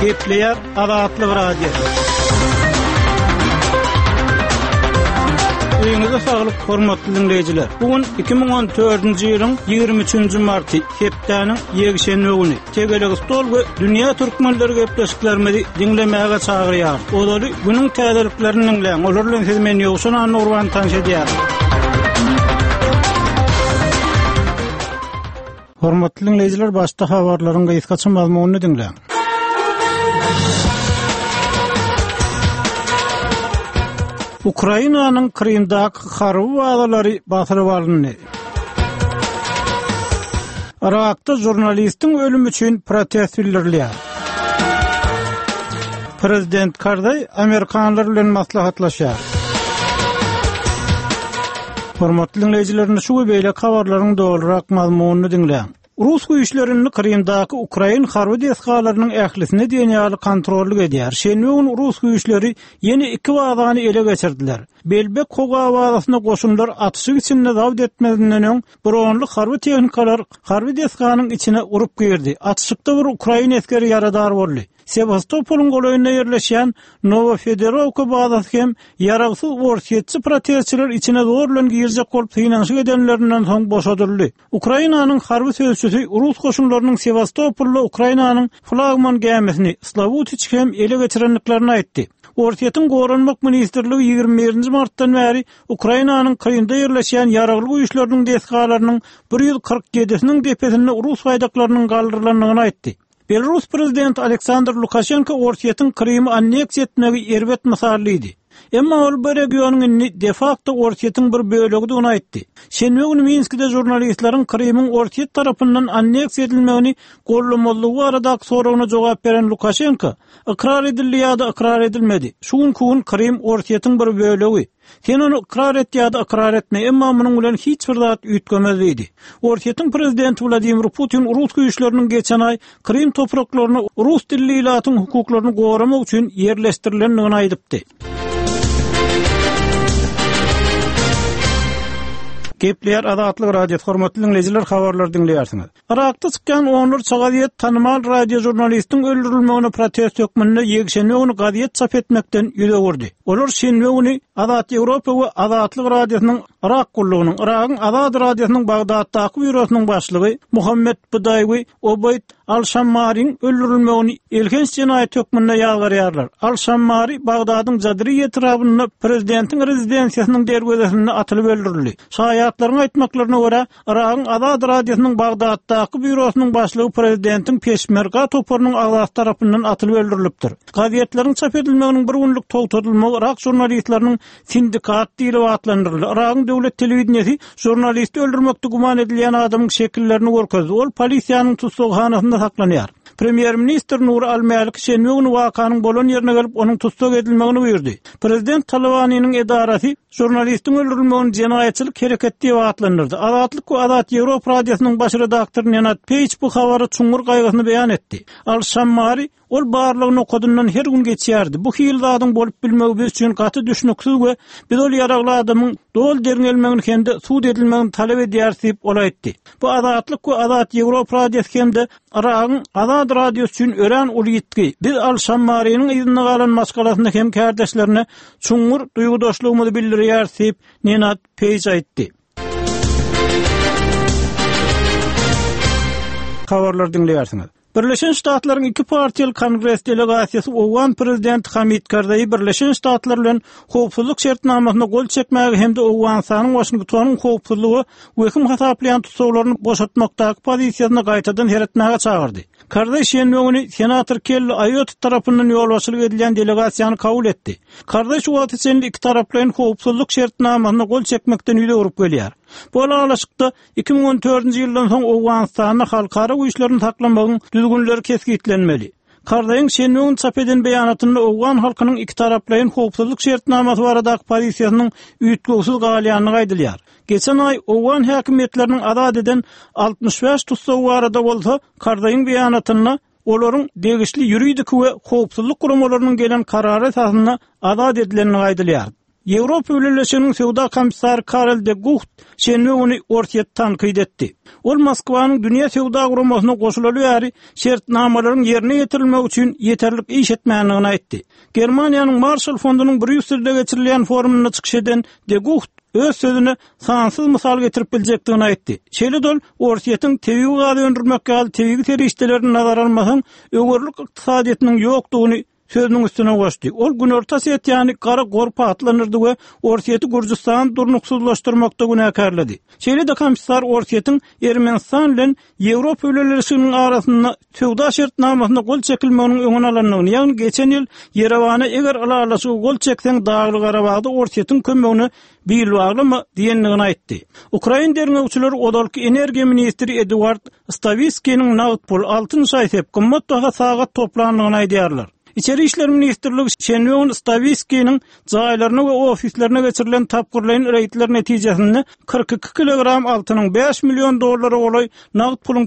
Gepleýär Azatlyk Radio. Öýüňizde saglyk, hormatly dinleýijiler. Bugun 2014-nji ýylyň 23-nji marty, hepdeniň ýegişenme güni. Tegeleg stol we dünýä türkmenleri gepleşiklerimizi dinlemäge çagyrýar. Olary günüň täzeliklerini dinleýän, olar bilen siz meni ýokşan Nurwan tanşedýär. Hormatly dinleýijiler, başda habarlaryň gaýtgaça mazmunyny dinleýän. Ukrainanyň Krymdaky harby bazalary basyryp alındy. Irakda jurnalistiň ölümi üçin protest bildirilýär. Prezident Karzai Amerikanlar bilen maslahatlaşýar. Hormatly dinleýijiler, şu beýle habarlaryň dolarak mazmunyny dinleýän. Rus güýçlerini Krymdaky Ukrain harby deskalarynyň ählisine dünýäli kontrolly edýär. Şenwegün Rus güýçleri ýeni 2 bazany ele geçirdiler. Belbek Koga bazasyna goşunlar atışyk içinde dawd etmedinden bironly harby tehnikalar harby deskanyň içine urup girdi. Atışykda bir Ukrain eskeri yaradar boldy. Sevastopolň goýunyna ýerleşýän Novofedorovka bazasy hem ýaragsyz worsetçi protestçiler içine zorlan girjek bolup synanyşyk edenlerinden soň boşadyldy. Ukrainanyň harby sözçüsi Rus goşunlarynyň Sevastopolda Ukrainanyň flagman gemisini Slavutich hem ele geçirenliklerini aýtdy. Worsetçiň goranmak ministrligi 21-nji martdan bäri Ukrainanyň Krymda ýerleşýän ýaragly güýçleriň deskalarynyň 147-siniň depesinde Rus baýdaklarynyň galdyrylanyny aýtdy. Belarus prezidenti Aleksandr Lukashenko Worsetçiň Krymy anneksiýa etmegi erbet misallydy. Emma ol bu regionyň de facto Worsetçiň bir bölegi aýtdy. Şenwegün Minskde jurnalistlaryň Krymyň Worsetç tarapyndan anneksiýa edilmegini gollamalygy aradaky soragyna jogap beren Lukashenko, ikrar edildi ýa-da ikrar edilmedi. Şuňkuň Krym Worsetçiň bir bölegi. Sen onu ikrar et ýa-da ikrar etme, emma munyň bilen hiç bir zat üýtgemez diýdi. Worsetçiň prezidenti Vladimir Putin Rus güýçleriniň geçen ay Krym topraklaryny Rus dilli ilatyň hukuklaryny goramak üçin ýerleşdirilendigini aýdypdy. Gepleýär Azatlyk Radio, hormatly dinleýijiler, habarlar dinleýärsiňiz. Irakda çykýan 10 çagadyet tanymal radio jurnalistiň öldürilmegine protest hökmünde ýegişenmegini gadyet çap etmekden ýüze gurdy. Olar şenwegini Azat Ýewropa we Azatlyk Radiosynyň Irak gullugynyň, Irakyň Azat Radiosynyň Bagdatdaky bürosynyň başlygy Muhammed Budaýwy Obayd Al-Shammariň öldürilmegini ilginç cinayet hökmünde ýagarýarlar. Al-Shammari Bagdadyň Zadri etrabyna prezidentiň rezidensiýasynyň derwezesinde atylyp öldürildi. Şaýatlaryň aýtmaklaryna görä, Irakyň Azat Radiosynyň Bagdatdaky bürosynyň başlygy prezidentiň peşmerga topurynyň agzasy tarapyndan atylyp öldürilipdir. Gazetleriň çap edilmeginiň bir günlük togtatylmagy Irak jurnalistlarynyň sindikat diýilip atlandyryldy. Irakyň döwlet telewizionyasy jurnalisti öldürmekde guman edilýän adamyň şekillerini görkezdi. Ol polisiýanyň tutsakhanasyna saklanýar. Premier Minister Nur Al-Maliki şenwegün wakanyň bolan ýerine gelip onuň tutsak edilmegini buyurdy. Prezident Talabanynyň edarasy jurnalistiň öldürilmegini jenaýetçilik hereketi diýip atlandyrdy. Azatlyk we Azat Ýewropa radiosynyň baş redaktory Nenad Peýç bu habary çuňur gaýgysyny beýan etdi. Al-Shammari ol barlygyny okudundan her gün geçýärdi. Bu hil zadyň bolup bilmegi biz üçin gaty düşnüksiz we biz ol ýaragly adamyň dol derňelmegini hemde suud edilmegini talep edýär diýip ol aýtdy. Bu Azatlyk we Azat Ýewropa radiosy hemde Irakyň Azat radiosy üçin ören ul ýetgi. Biz Al-Shammarinyň izinden galan maskalasyny hem kardeşlerine çuňur duýgudaşlygymyzy bildirýär diýip Nenad Peýç aýtdy. Habarlar dinleýärsiňiz. Birleşen Ştatlaryň 2 partiýaly Kongres delegasiýasy Owan prezident Hamid Karzai Birleşen Ştatlar bilen howpsuzlyk şertnamasyna gol çekmäge hemde Owanyň Washingtonyň howpsuzlygy we kim hasaplayan tutsaglaryny boşaltmakdaky pozisiýasyna gaýtadan heretmäge çagyrdy. Karzai şenwegini senator Kelly Ayotte tarapyndan ýolbaşçylyk edilýän delegasiýany kabul etdi. Karzai şu wagt içinde 2 taraplaryň howpsuzlyk şertnamasyna gol çekmekden ýüze urup gelýär. Bu alaşykda 2014-nji ýyldan soň Owanyň halkara güýçlerini taklamagyň düzgünleri keskitlenmeli. Karzaiň şenwegün çap eden beýanatynda Owan halkynyň 2 taraplaryň howpsuzlyk şertnamasy baradaky pozisiýasynyň üýtgüsiz galýanyny gaýdylýar. Geçen ay Owan häkimetleriniň azad eden 65 tutsagy barada bolsa, Karzaiň beýanatynda olaryň degişli ýuridik we howpsuzlyk guramalarynyň gelen karary esasynda azad edilenini gaýdylýar. Ýewropa Birleşiginiň Sowda komissary Karel de Gucht şenme ony ortaya tanqid etdi. Ol Moskwanyň dünýä sowda guramasyna goşulaly ýary şertnamalaryň ýerine ýetirilmek üçin ýeterlik iş etmänligini aýtdy. Germaniýanyň Marshall Fondunyň Brüssel'de geçirilýän forumuna çykyş eden de Gucht öz sözüne sansız misal getirip biljekdigini aýtdy. Şeýle orsiýetin tebigy galy öndürmekkä galy tebigi terişlerini nazar almasaň öwürlük ykdysadyetiniň ýokdugyny sözünün üstüne goşdy. Ol gün ortasy ýani gara gorpa atlanyrdy we orsiýeti Gürjistan durnuksuzlaşdyrmakda günäkärledi. Şeýle-de komissar orsiýetiň Ermenistan bilen Ýewropa ülkeleriniň arasynda sowda şertnamasyna gol çekilmeginiň öňüne alanlygyny, ýagny geçen ýyl Yerewana eger alalasy gol çekseň Dagly Garabagda orsiýetiň kömegini bilýarlymy diýenligini aýtdy. Ukraina derňewçileri odalky energiýa ministri Eduard Stavitskyň nagd pul 6 aýsep gymmat baha sagat toplanlygyny aýdýarlar. İçeri İşler Ministrligi şenwe Stavitskyň jaýlaryna we ofislerine geçirilen tapgyrlaryň reýtleri netijesinde 42 kilogram altynyň $5 milyon olay nagd pulun